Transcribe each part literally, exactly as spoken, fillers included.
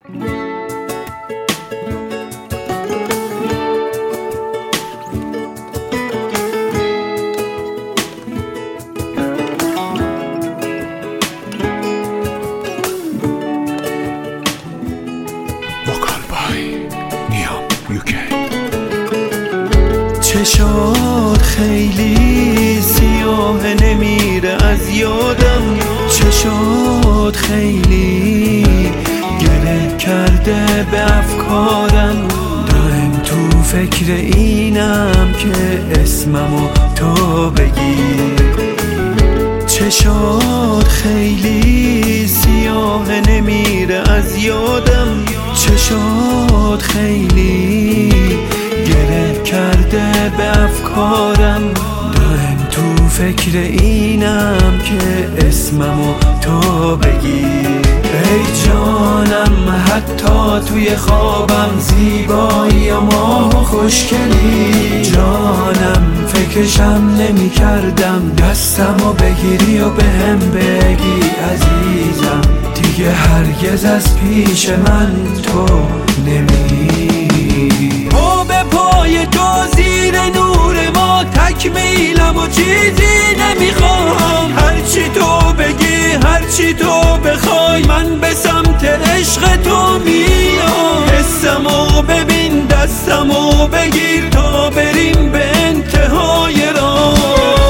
چشات خیلی سیاه نمیره از یادم، چشات خیلی گره کرده به افکارم، دائم تو فکر اینم که اسممو تو بگی. چشات خیلی سیاه نمیره از یادم، چشات خیلی گره کرده به افکارم، دائم تو فکر اینم که اسممو تو بگی. ای جانم حتی توی خوابم زیبایی و ماه و خوشگلی، جانم فکرشم نمی کردم دستمو بگیری و بهم بگی عزیزم دیگه هرگز از پیش من تو نمیری. پا به پای تو زیر نور ما تکمیلم و چیزی نمیخوام، هرچی تو بگی هرچی تو بخوای من به سمت عشق تو میام. حسمو ببین دستمو بگیر تا بریم به انتهای راه.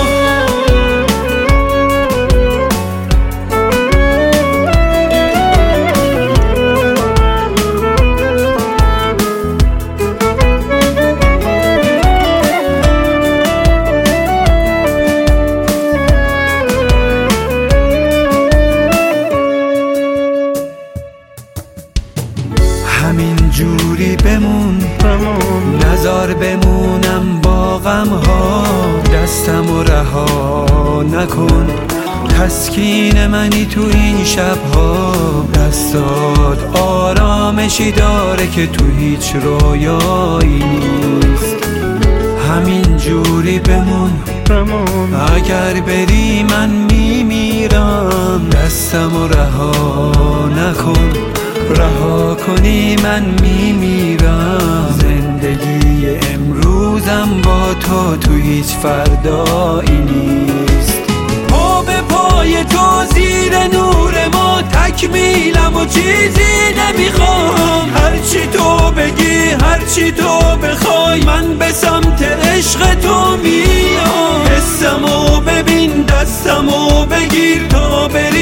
همین جوری بمون بمون نزار بمونم با غم ها، دستمو رها نکن تسکین منی تو این شبها. دستات آرامشی داره که تو هیچ رویایی نیست. همین جوری بمون بمون اگر بری من میمیرم. دستمو رها نکن رها کنی من میمیرم. زندگی امروزم با تو تو هیچ فردایی نیست. پا به پای تو زیر نور ما تکمیلم و چیزی نمیخوام، هرچی تو بگی هرچی تو بخوای من به سمت عشق تو میام. حسمو ببین دستمو بگیر تا بری